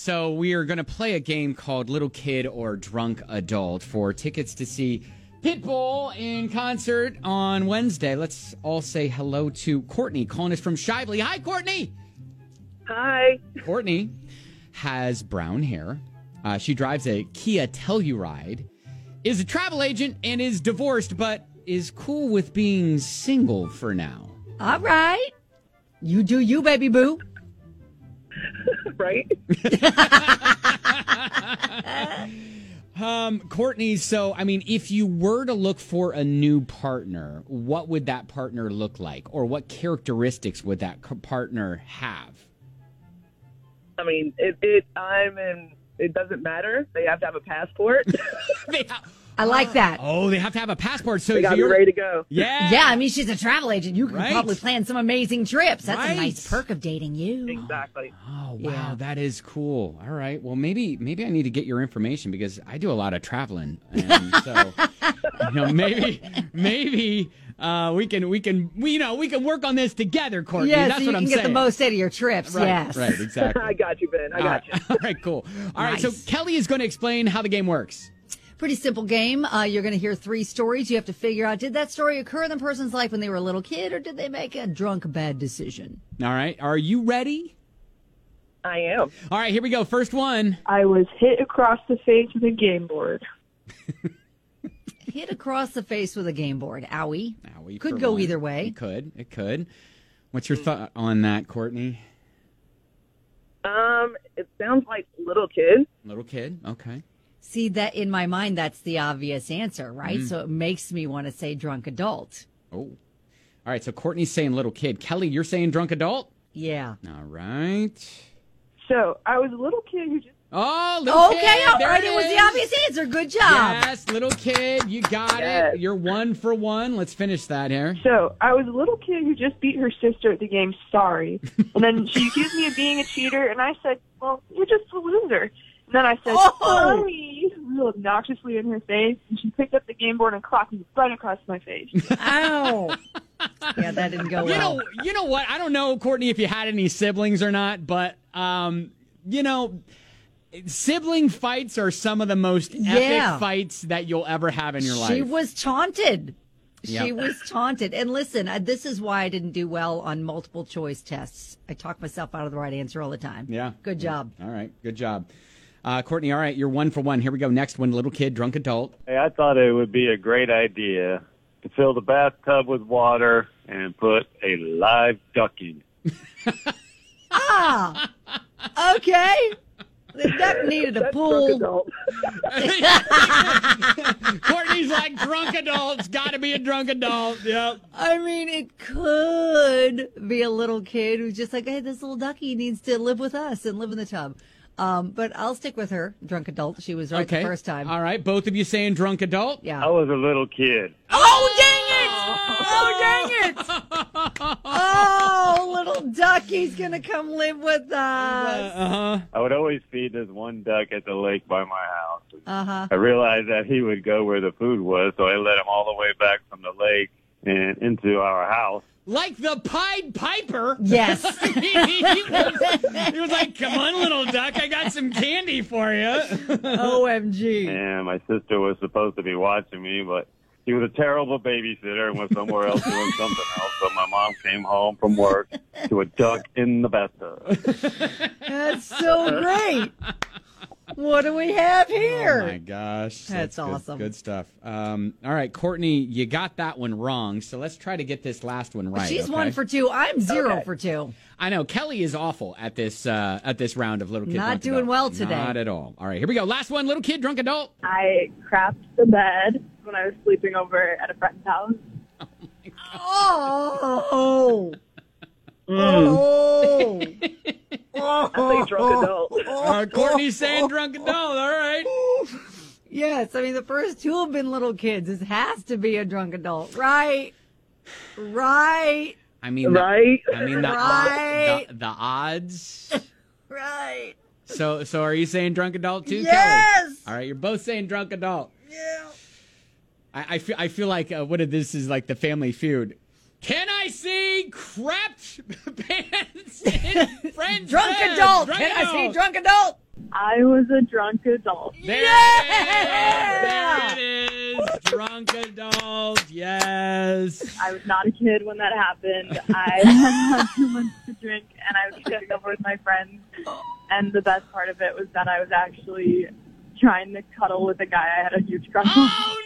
So we are going to play a game called Little Kid or Drunk Adult for tickets to see Pitbull in concert on Wednesday. Let's all say hello to Courtney, calling us from Shively. Hi, Courtney. Hi. Courtney has brown hair. She drives a Kia Telluride, is a travel agent, and is divorced, but is cool with being single for now. All right. You do you, baby boo. Right? Courtney, so, I mean, if you were to look for a new partner, what would that partner look like? Or what characteristics would that partner have? I mean, it doesn't matter. They have to have a passport. I like that. Oh, they have to have a passport. So They got to be ready to go. Yeah. Yeah, I mean, she's a travel agent. You can Right. probably plan some amazing trips. That's Right. a nice perk of dating you. Exactly. Oh, wow. Yeah. That is cool. All right. Well, maybe I need to get your information because I do a lot of traveling. And so, maybe we can work on this together, Courtney. Yeah, That's so what you I'm can saying. get the most out of your trips. Right, Yes. Right, exactly. I got you, Ben. I got you. All right, cool. All right, so Nice. Kelly is going to explain how the game works. Pretty simple game. You're going to hear 3 stories. You have to figure out, did that story occur in the person's life when they were a little kid, or did they make a drunk, bad decision? All right. Are you ready? I am. All right, here we go. First one. I was hit across the face with a game board. Hit across the face with a game board. Owie. Owie Could for go one. either way. It could. What's your thought on that, Courtney? It sounds like little kid. Little kid. Okay. See, that in my mind, that's the obvious answer, right? So it makes me want to say drunk adult. Oh. All right, so Courtney's saying little kid. Kelly, you're saying drunk adult? Yeah. All right. So I was a little kid who just Oh, little kid. Okay, all There right. It was the is. obvious answer. Good job. Yes, little kid. You got Yes. it. You're 1 for 1. Let's finish that here. I was a little kid who just beat her sister at the game. Sorry. And then she accused me of being a cheater, and I said, "Well, you're just a loser." And then I said, Oh! "Sorry," real obnoxiously in her face, and she picked up the game board and clocked me right across my face. Ow. Yeah, that didn't go well. You know what? I don't know, Courtney, if you had any siblings or not, but sibling fights are some of the most epic fights that you'll ever have in your life. She was taunted. Yep. She was taunted. And listen, this is why I didn't do well on multiple choice tests. I talk myself out of the right answer all the time. Yeah. Good job. All right. Good job. Courtney, all right. You're 1 for 1. Here we go. Next one, little kid, drunk adult. Hey, I thought it would be a great idea to fill the bathtub with water and put a live duck in it. Ah, okay. The duck needed a That's pool. drunk adult. Courtney's like drunk adults. Got to be a drunk adult. Yep. I mean, it could be a little kid who's just like, hey, this little ducky needs to live with us and live in the tub. But I'll stick with her, drunk adult. She was right the first time. All right. Both of you saying drunk adult? Yeah. I was a little kid. Oh, dang it! Oh, dang it! Oh, little ducky's going to come live with us. Uh-huh. I would always feed this one duck at the lake by my house. Uh-huh. I realized that he would go where the food was, so I led him all the way back from the lake and into our house. Like the Pied Piper. Yes. he was like, come on, little duck. I got some candy for you. OMG. And my sister was supposed to be watching me, but she was a terrible babysitter and was somewhere else doing something else. So my mom came home from work to a duck in the bathtub. That's so great. What do we have here? Oh, my gosh. That's good- awesome. Good stuff. All right, Courtney, you got that one wrong, so let's try to get this last one right. She's okay? 1 for 2. I'm 0 for 2. I know. Kelly is awful at this round of Little Kid Not Drunk doing Adult. well today. Not at all. All right, here we go. Last one, Little Kid Drunk Adult. I crapped the bed when I was sleeping over at a friend's house. Oh. Oh. I say drunk adult. Courtney's saying drunk adult. All right. Yes, I mean, the first 2 have been little kids. This has to be a drunk adult, right? Right. I mean, Right? Right. the odds. Right. So are you saying drunk adult too, Yes. Kelly? All right, you're both saying drunk adult. Yeah. I feel like what if this is like the Family Feud? Can I see crapped pants in French Drunk bed? adult. Drunk Can I see adult. drunk adult? I was a drunk adult. There it is. Drunk adult. Yes. I was not a kid when that happened. I had too much to drink, and I was getting over with my friends. And the best part of it was that I was actually trying to cuddle with a guy I had a huge crush on. Oh,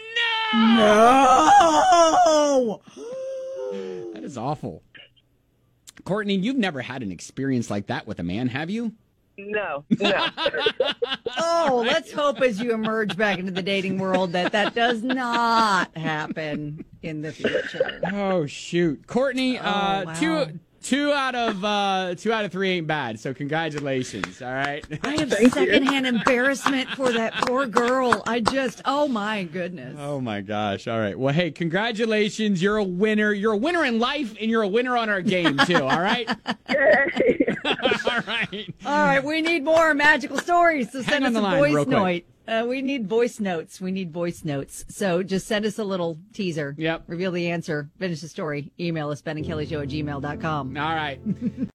no! That is awful. Courtney, you've never had an experience like that with a man, have you? No. Oh, let's hope as you emerge back into the dating world that does not happen in the future. Oh, shoot. Courtney, wow. Two out of three ain't bad. So congratulations. All right. I have secondhand embarrassment for that poor girl. Oh my goodness. Oh my gosh. All right. Well, hey, congratulations. You're a winner. You're a winner in life, and you're a winner on our game too. All right. All right. All right. We need more magical stories. So send us a voice note. We need voice notes. So just send us a little teaser. Yep. Reveal the answer. Finish the story. Email us, BenandKellyShow@gmail.com. All right.